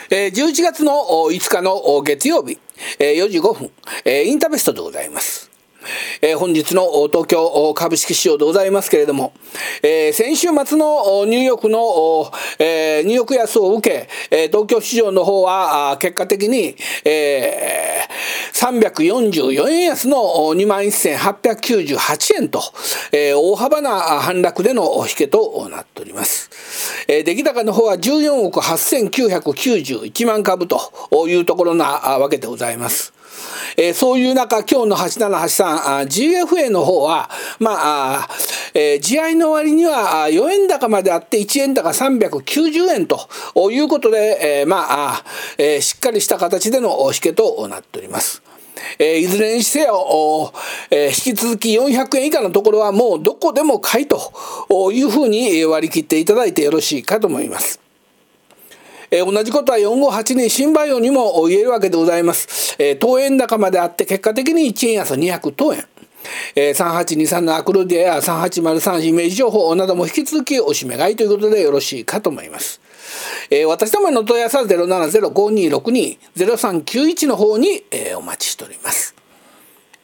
11月の5日の月曜日、4時5分、インターベストでございます。本日の東京株式市場でございますけれども、先週末のニューヨークの、ニューヨーク安を受け、東京市場の方は結果的に、344円安の21,898円と、大幅な反落での引けとなっております。出来高の方は14億8991万株というところなわけでございます。そういう中、今日の8783 GFA の方は地合いの割には4円高まであって1円高390円ということで、しっかりした形での引けとなっております。いずれにせよ、引き続き400円以下のところはもうどこでも買いというふうに割り切っていただいてよろしいかと思います。同じことは4582新バイオにも言えるわけでございます。当円高まであって結果的に1円安200等円。3823のアクロディアや3803イメージ情報なども引き続きおしめ買いということでよろしいかと思います。私どもの問い合わせは 070-5262-0391 の方にお待ちしております。